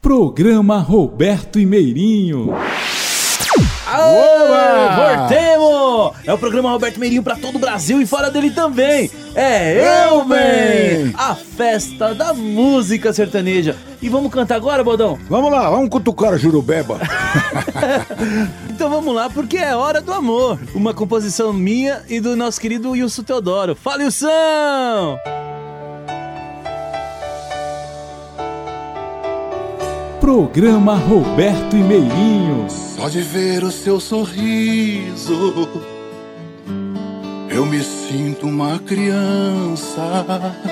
Programa Roberto e Meirinho. Voltemos! É o programa Roberto Meirinho pra todo o Brasil e fora dele também. É eu, man! A festa da música sertaneja. E vamos cantar agora, Bodão? Vamos lá, vamos cutucar a Jurubeba. Então vamos lá, porque é Hora do Amor. Uma composição minha e do nosso querido Wilson Teodoro. Fala, Wilson! Programa Roberto e Meirinho. Só de ver o seu sorriso eu me sinto uma criança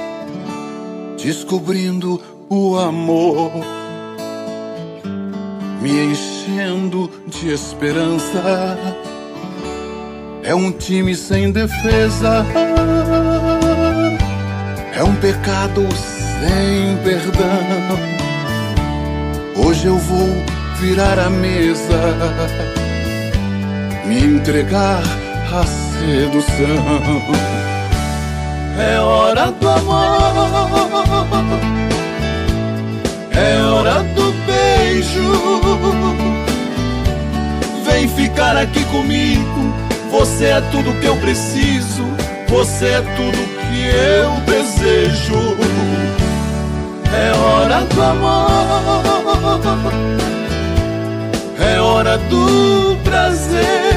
descobrindo o amor, me enchendo de esperança. É um time sem defesa, é um pecado sem perdão. Hoje eu vou virar a mesa, me entregar à sedução. É hora do amor, é hora do beijo. Vem ficar aqui comigo, você é tudo que eu preciso, você é tudo que eu desejo. É hora do amor, é hora do prazer.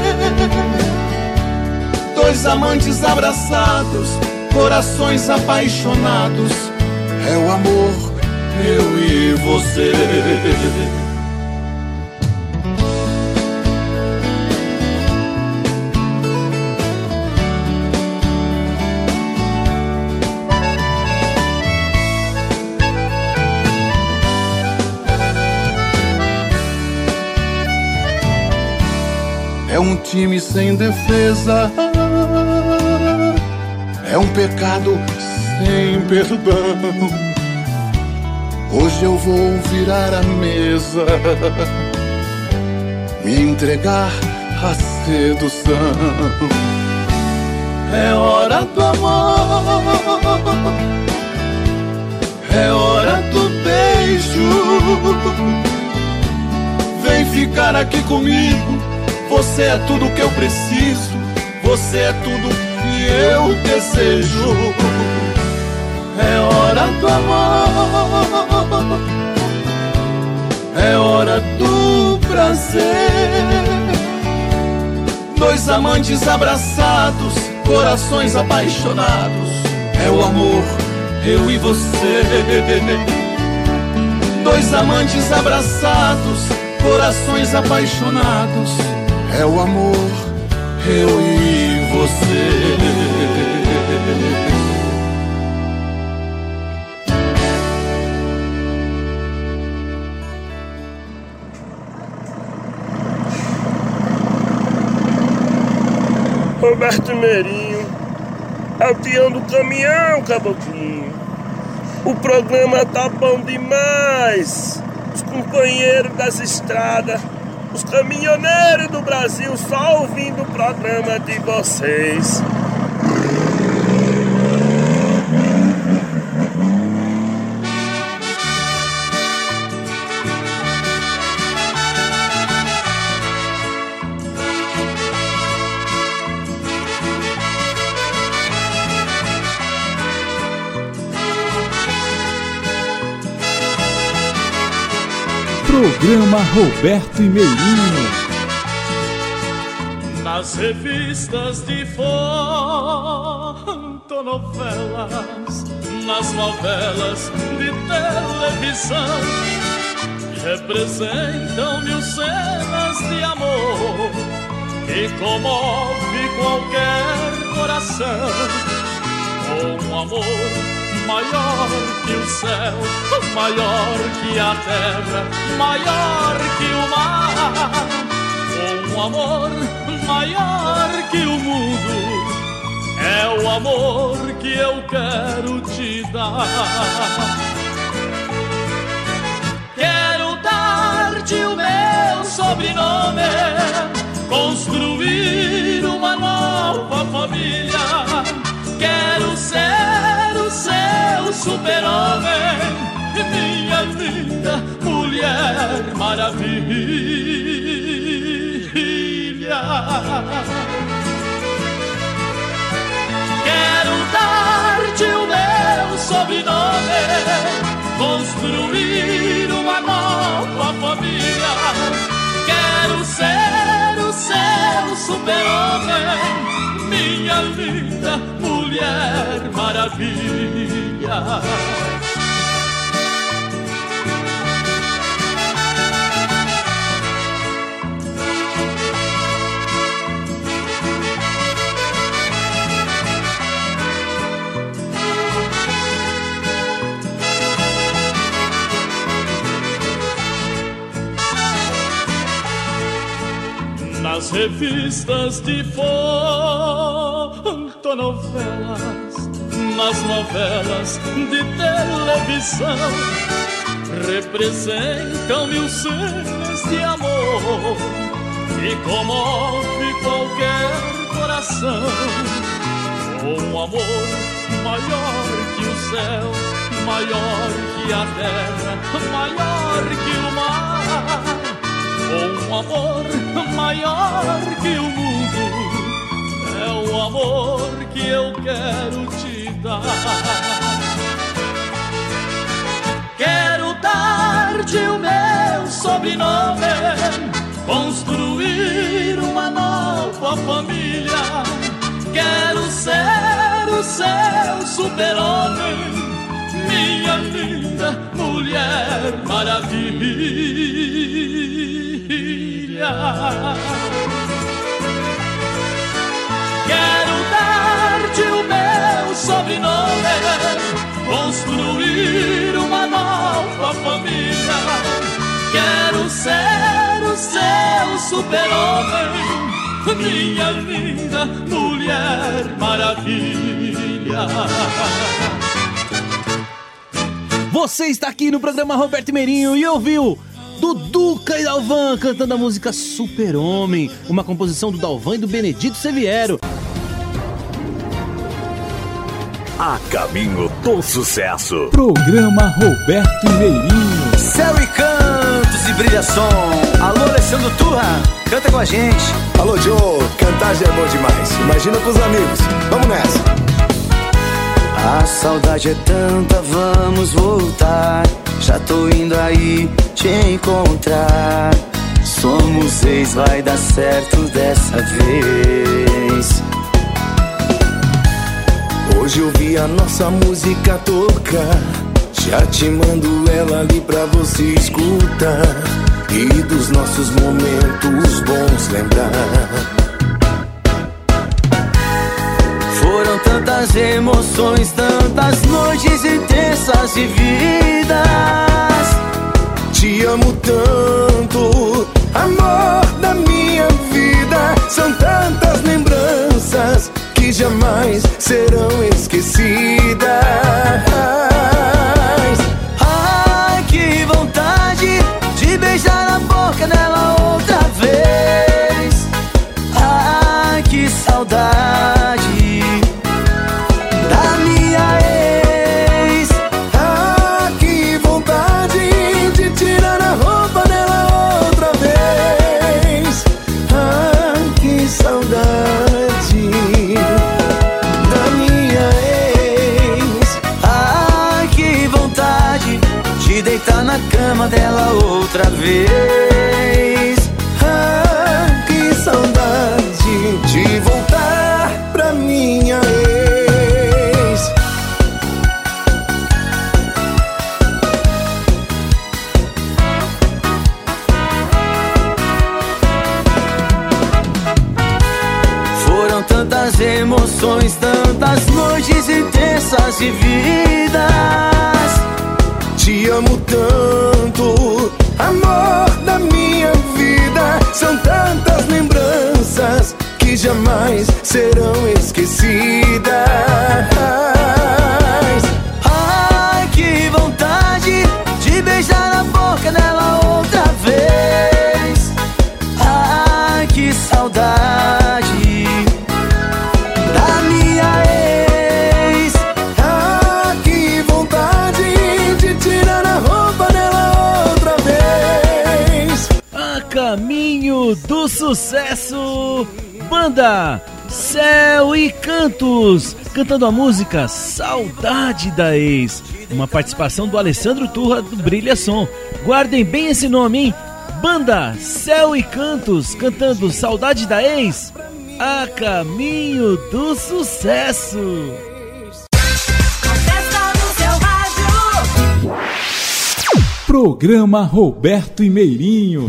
Dois amantes abraçados, corações apaixonados. É o amor, eu e você. É um time sem defesa, é um pecado sem perdão. Hoje eu vou virar a mesa, me entregar à sedução. É hora do amor, é hora do beijo. Vem ficar aqui comigo, você é tudo que eu preciso, você é tudo que eu desejo. É hora do amor, é hora do prazer. Dois amantes abraçados, corações apaixonados. É o amor, eu e você. Dois amantes abraçados, corações apaixonados. É o amor, eu e você. Roberto Meirinho, alteando o caminhão, caboclinho. O programa tá bom demais. Os companheiros das estradas, os caminhoneiros do Brasil só ouvindo o programa de vocês. Programa Roberto e Meirinho. Nas revistas de fotonovelas, nas novelas de televisão, representam mil cenas de amor que comove qualquer coração. Um amor maior que o céu, maior que a terra, maior que o mar. Um amor maior que o mundo, é o amor que eu quero te dar. Quero dar-te o meu sobrenome, construir uma nova família. Quero ser o seu super-homem, minha linda mulher maravilha. Quero dar-te o meu sobrenome, construir uma nova família. Quero ser o seu super-homem, minha linda Mulher Maravilha. Nas revistas de fotonovelas, nas novelas de televisão, representam mil cenas de amor que comove qualquer coração. Um amor maior que o céu, maior que a terra, maior que o mar. Um amor maior que o mundo, é o amor que eu quero te dar. Quero dar-te o meu sobrenome, construir uma nova família. Quero ser o seu super-homem, minha linda Mulher Maravilha. Quero dar-te o meu sobrenome, construir uma nova família. Quero ser o seu super-homem, minha linda Mulher Maravilha. Você está aqui no programa Roberto Meirinho e ouviu Duduca e Dalvan cantando a música Super-Homem, uma composição do Dalvan e do Benedito Seviero. A caminho do sucesso. Programa Roberto Meirinho. Céu e cantos e brilha som. Alô, Alessandro Turra, canta com a gente. Alô, Joe, cantar já é bom demais. Imagina com os amigos. Vamos nessa. A saudade é tanta, vamos voltar. Já tô indo aí te encontrar. Somos ex, vai dar certo dessa vez. Hoje eu vi a nossa música tocar. Já te mando ela ali pra você escutar. E dos nossos momentos bons lembrar. Foram tantas emoções, tantas noites intensas vividas. Te amo tanto, amor da minha vida. São tantas lembranças que jamais serão esquecidas. Ai, que vontade de beijar na boca dela outra vez. Ai, que saudade da minha ex. Ah, que vontade de tirar a roupa dela outra vez. Ah, que saudade da minha ex. Ai, que vontade de deitar na cama dela outra vez. Ah, que saudade de voltar pra minha ex. Foram tantas emoções, tantas noites intensas vividas. Te amo tanto, amor da minha vida. São tantas lembranças que jamais serão esquecidas. Ai, que vontade de beijar na boca dela outra vez. Ai, que saudade da minha ex. Ah, que vontade de tirar a roupa dela Caminho do Sucesso, banda Céu e Cantos, cantando a música Saudade da Ex, uma participação do Alessandro Turra do Brilha Som. Guardem bem esse nome, hein? Banda Céu e Cantos, cantando Saudade da Ex, a caminho do sucesso. Programa Roberto e Meirinho.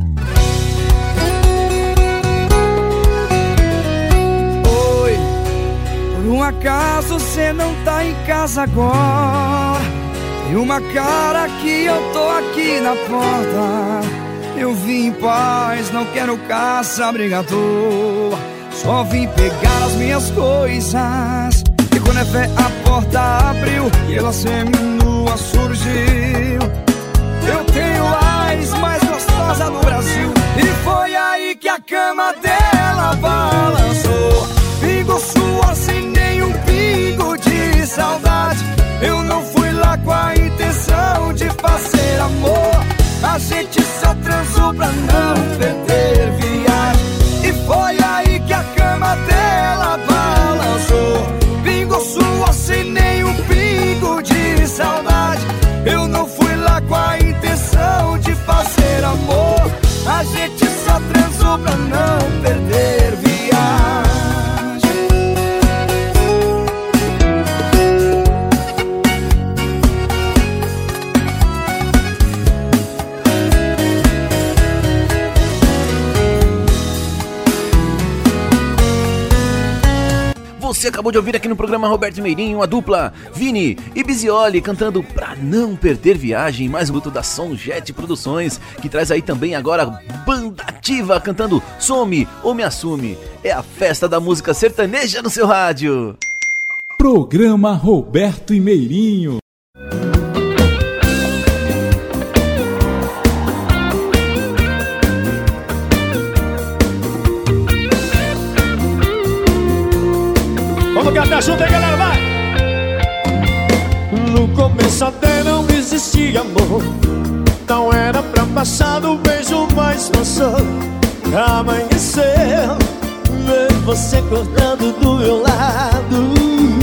Oi, por um acaso você não tá em casa agora? Tem uma cara que eu tô aqui na porta. Eu vim em paz, não quero caça, briga à toa. Só vim pegar as minhas coisas. E quando é fé a porta abriu e ela seminua surgiu. Eu tenho a ex mais gostosa do Brasil. E foi aí que a cama dela balançou. Pingo suor sem nenhum pingo de saudade. Eu não fui lá com a intenção de fazer amor. A gente só transou pra não perder viagem. E foi aí que a cama dela balançou. Pingo suor sem nenhum pingo de saudade. Eu não fui lá com a intenção de fazer amor. A gente só transou pra não perder viagem. Você acabou de ouvir aqui no programa Roberto Meirinho a dupla Vini e Bizioli cantando Pra Não Perder Viagem, mais um grupo da Sonjet Produções, que traz aí também agora Banda Ativa cantando Some ou Me Assume. É a festa da música sertaneja no seu rádio. Programa Roberto e Meirinho. Vamos cantar junto aí, galera, vai! No começo até não existia amor. Não era pra passar do beijo, mas passou. Amanheceu, ver você cortando do meu lado.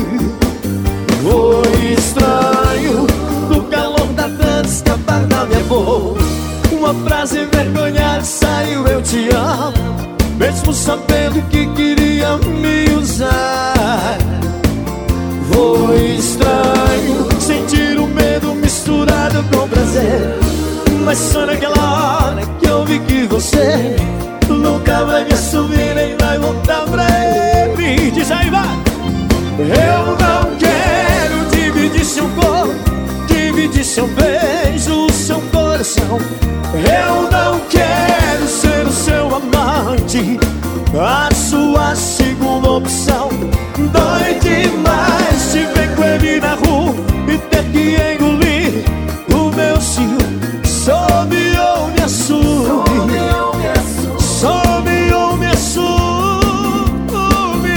Foi estranho, do calor da dança escapar da minha boca. Uma frase envergonhada saiu, eu te amo, mesmo sabendo que queria me usar. Foi estranho sentir o medo misturado com prazer, mas só naquela hora que eu vi que você nunca vai me assumir nem vai voltar pra ele. Diz aí, vai! Eu não quero dividir seu corpo, dividir seu beijo, seu coração. Eu não quero ser o seu amante, a sua segunda opção. Dói demais te ver com ele na rua e ter que engolir o meu ciúme. Some ou me assume, some ou me assume.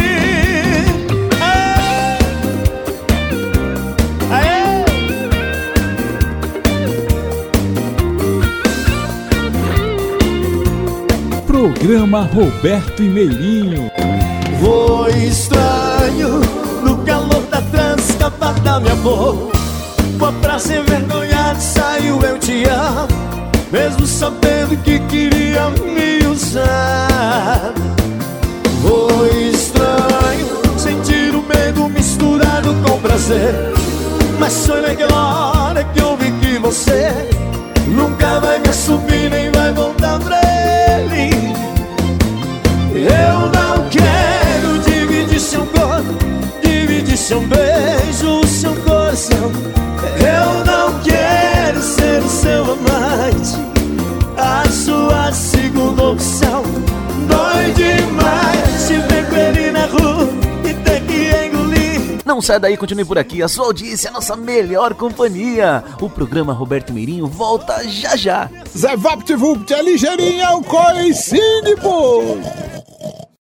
Aê! Programa Roberto e Meirinho. Foi estranho, no calor da trança escapar da minha boca. Uma frase envergonhada saiu, eu te amo, mesmo sabendo que queria me usar. Foi estranho sentir o medo misturado com prazer, mas foi naquela hora que eu vi que você nunca vai me assumir nem vai voltar pra ele. Eu não quero dividir seu corpo, dividir seu beijo, seu coração. Eu não quero ser o seu amante, a sua segunda opção. Dói demais te ver com ele na rua e ter que engolir. Não sai daí, continue por aqui, a sua audiência é a nossa melhor companhia. O programa Roberto Meirinho volta já já. Zé VaptVupt é ligeirinho, é o coicinho, pô!